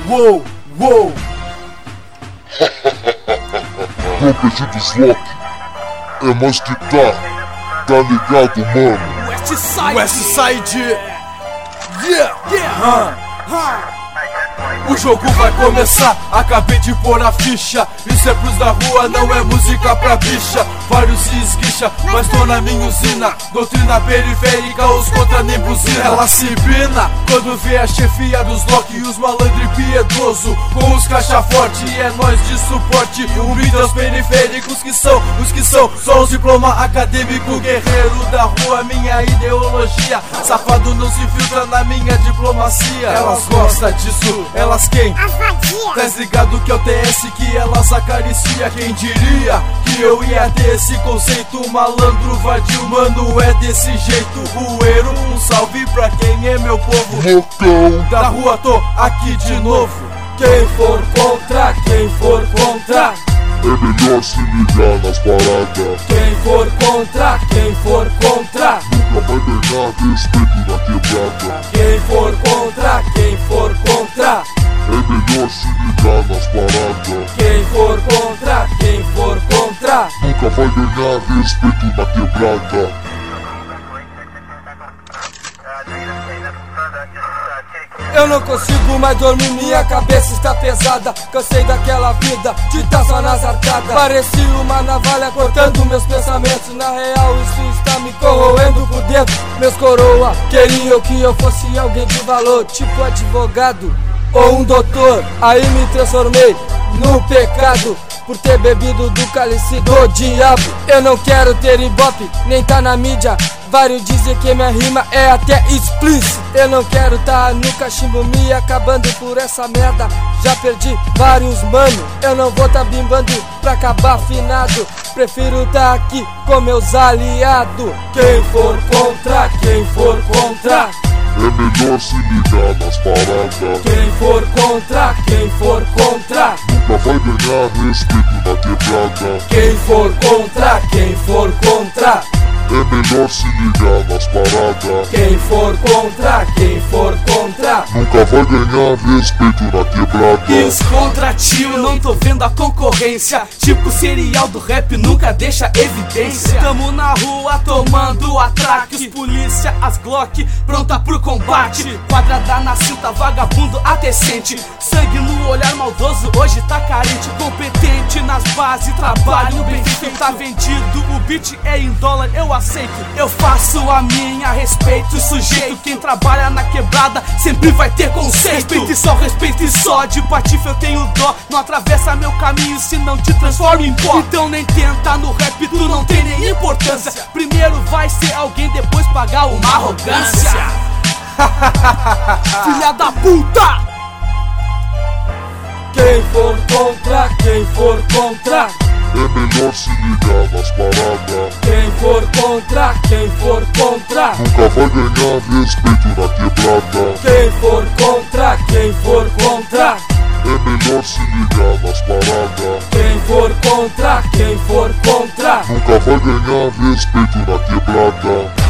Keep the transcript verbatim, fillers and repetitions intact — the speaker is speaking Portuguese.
Uou, uou. Protegido Slock é mais que tá, tá ligado, mano? Westside, Westside. Yeah, yeah. Uh, uh. O jogo vai começar, acabei de pôr a ficha. Isso é pros da rua, não é música pra bicha. Vários se esguicha, mas tô na minha usina. Doutrina periférica, os contra nem buzina. Ela se empina quando vê a chefia dos Loki e os malandro piedoso com os caixa forte, e é nós de suporte. Humilha os periféricos que são os que são. Só os diploma acadêmico, guerreiro da rua, minha ideologia. Safado não se filtra na minha diplomacia. Elas gostam disso, elas quem? As vadias. Tá ligado que é o T S que elas acaricia. Quem diria que eu ia ter esse conceito? Malandro vadio, mano, é desse jeito. Rueiro, um salve pra quem é meu povo. Loucão. Da rua tô aqui de novo. Quem for contra, quem for contra, é melhor se ligar nas paradas. quem for contra, quem for contra, Nunca vai ganhar respeito na quebrada. quem for contra, quem for contra, É melhor se ligar nas paradas. quem for contra, quem for contra. Nunca vai ganhar respeito na quebrada. Eu não consigo mais dormir, minha cabeça está pesada. Cansei daquela vida de tá só nas arcadas. Parecia uma navalha cortando meus pensamentos. Na real isso está me corroendo por dentro. Meus coroa queriam que eu fosse alguém de valor, tipo advogado ou um doutor. Aí me transformei no pecado por ter bebido do cálice do diabo. Eu não quero ter ibope, nem tá na mídia. Vários dizem que minha rima é até explícita. Eu não quero tá no cachimbo me acabando por essa merda. Já perdi vários mano, eu não vou tá bimbando pra acabar afinado. Prefiro tá aqui com meus aliados. Quem for contra, quem for contra, É melhor se ligar nas paradas. quem for contra, quem for contra, Nunca vai ganhar respeito na quebrada. quem for contra, quem for contra, É melhor se ligar nas paradas. quem for contra, quem for contra. Nunca vai ganhar respeito na quebrada. E os contra tio, não tô vendo a concorrência. Tipo serial do rap, nunca deixa evidência. Tamo na rua tomando atraques. Polícia, as Glock, pronta pro combate. Quadrada na cinta, vagabundo atecente. Sangue no olhar maldoso, hoje tá carente. Competente nas bases, trabalho bem feito. Tá vendido, o beat é em dólar, eu aceito. Eu faço a minha, respeito o sujeito. Quem trabalha na quebrada sempre vai ter conceito. Respeito e só, respeito e só. De patife eu tenho dó. Não atravessa meu caminho se não te transforma em pó. Então nem tenta no rap, tu não tem nem importância. Primeiro vai ser alguém, depois pagar uma arrogância. Filha da puta! Quem for contra, quem for contra, É melhor se ligar nas paradas. quem for contra, quem for contra, Nunca vai ganhar respeito na quebrada. quem for contra, quem for contra, É melhor se ligar nas paradas. quem for contra, quem for contra. Nunca vai ganhar respeito na quebrada.